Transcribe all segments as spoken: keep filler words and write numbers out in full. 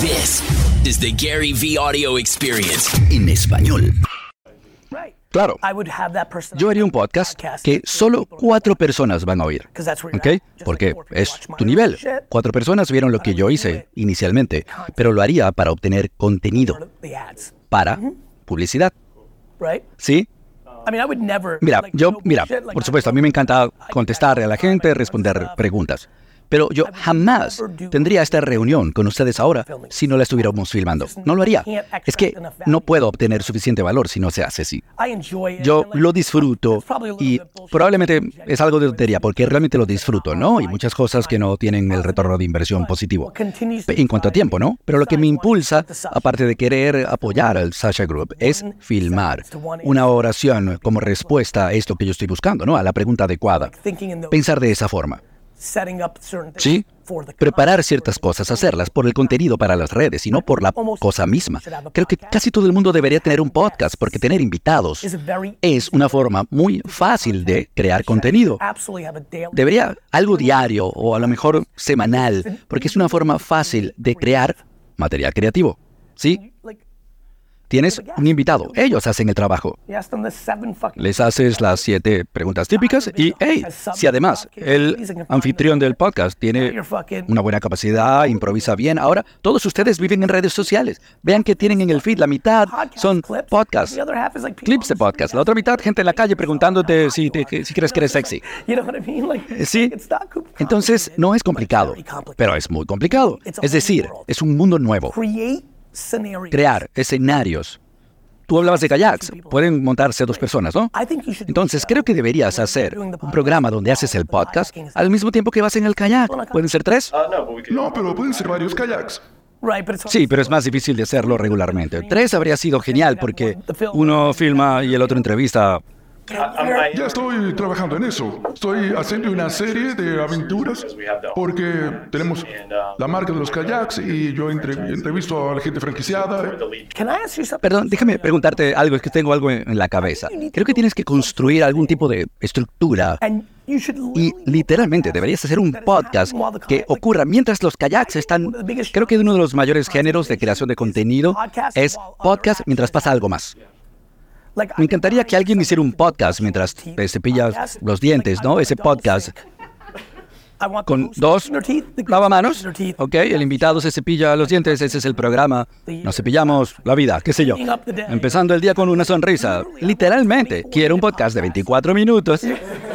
This is the Gary V Audio Experience en español. Claro, yo haría un podcast que solo cuatro personas van a oír, ¿ok? Porque es tu nivel. Cuatro personas vieron lo que yo hice inicialmente, pero lo haría para obtener contenido, para publicidad. ¿Sí? Mira, yo, mira, por supuesto, a mí me encanta contestarle a la gente, responder preguntas. Pero yo jamás tendría esta reunión con ustedes ahora si no la estuviéramos filmando. No lo haría. Es que no puedo obtener suficiente valor si no se hace así. Yo lo disfruto y probablemente es algo de tontería porque realmente lo disfruto, ¿no? Y muchas cosas que no tienen el retorno de inversión positivo. En cuanto a tiempo, ¿no? Pero lo que me impulsa, aparte de querer apoyar al Sasha Group, es filmar una oración como respuesta a esto que yo estoy buscando, ¿no? A la pregunta adecuada. Pensar de esa forma. Sí, preparar ciertas cosas, hacerlas por el contenido para las redes y no por la cosa misma. Creo que casi todo el mundo debería tener un podcast porque tener invitados es una forma muy fácil de crear contenido. Debería algo diario o a lo mejor semanal porque es una forma fácil de crear material creativo. ¿Sí? Tienes un invitado, ellos hacen el trabajo. Les haces las siete preguntas típicas y, hey, si además el anfitrión del podcast tiene una buena capacidad, improvisa bien, ahora todos ustedes viven en redes sociales. Vean que tienen en el feed, la mitad son podcasts, clips de podcast, la otra mitad gente en la calle preguntándote si, te, si crees que eres sexy. Sí, entonces no es complicado, pero es muy complicado. Es decir, es un mundo nuevo. Crear escenarios. Tú hablabas de kayaks. Pueden montarse dos personas, ¿no? Entonces, creo que deberías hacer un programa donde haces el podcast al mismo tiempo que vas en el kayak. ¿Pueden ser tres? No, pero pueden ser varios kayaks. Sí, pero es más difícil de hacerlo regularmente. Tres habría sido genial porque uno filma y el otro entrevista. Ya estoy trabajando en eso. Estoy haciendo una serie de aventuras porque tenemos la marca de los kayaks y yo entre, entrevisto a la gente franquiciada. Perdón, déjame preguntarte algo, es que tengo algo en la cabeza. Creo que tienes que construir algún tipo de estructura. Y literalmente deberías hacer un podcast que ocurra mientras los kayaks están... Creo que uno de los mayores géneros de creación de contenido es podcast mientras pasa algo más. Me encantaría que alguien hiciera un podcast mientras te cepillas los dientes, ¿no? Ese podcast con dos lavamanos, ¿ok? El invitado se cepilla los dientes, ese es el programa. Nos cepillamos la vida, qué sé yo. Empezando el día con una sonrisa. Literalmente, quiero un podcast de veinticuatro minutos.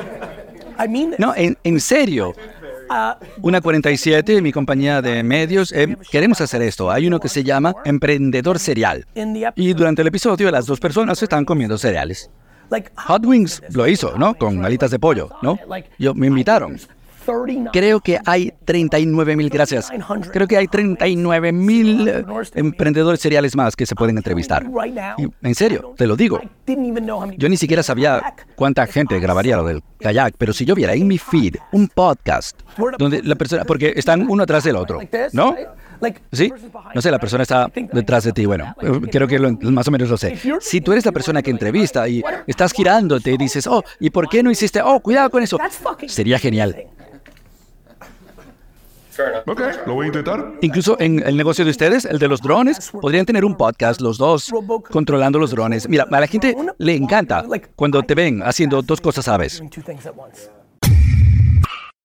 No, en, en serio. Una cuarenta y siete, mi compañía de medios, eh, queremos hacer esto. Hay uno que se llama Emprendedor Cereal. Y durante el episodio las dos personas están comiendo cereales. Hot Wings lo hizo, ¿no? Con alitas de pollo, ¿no? Yo, me invitaron. Creo que hay treinta y nueve mil, gracias. Creo que hay treinta y nueve mil eh, emprendedores cereales más que se pueden entrevistar. Y, en serio, te lo digo. Yo ni siquiera sabía cuánta gente grabaría lo del kayak, pero si yo viera en mi feed un podcast donde la persona, porque están uno atrás del otro, ¿no? ¿Sí? No sé, la persona está detrás de ti. Bueno, creo que lo, más o menos lo sé. Si tú eres la persona que entrevista y estás girándote y dices, oh, ¿y por qué no hiciste? Oh, cuidado con eso. Sería genial. Ok, lo voy a intentar. Incluso en el negocio de ustedes, el de los drones, podrían tener un podcast, los dos, controlando los drones. Mira, a la gente le encanta cuando te ven haciendo dos cosas a la vez.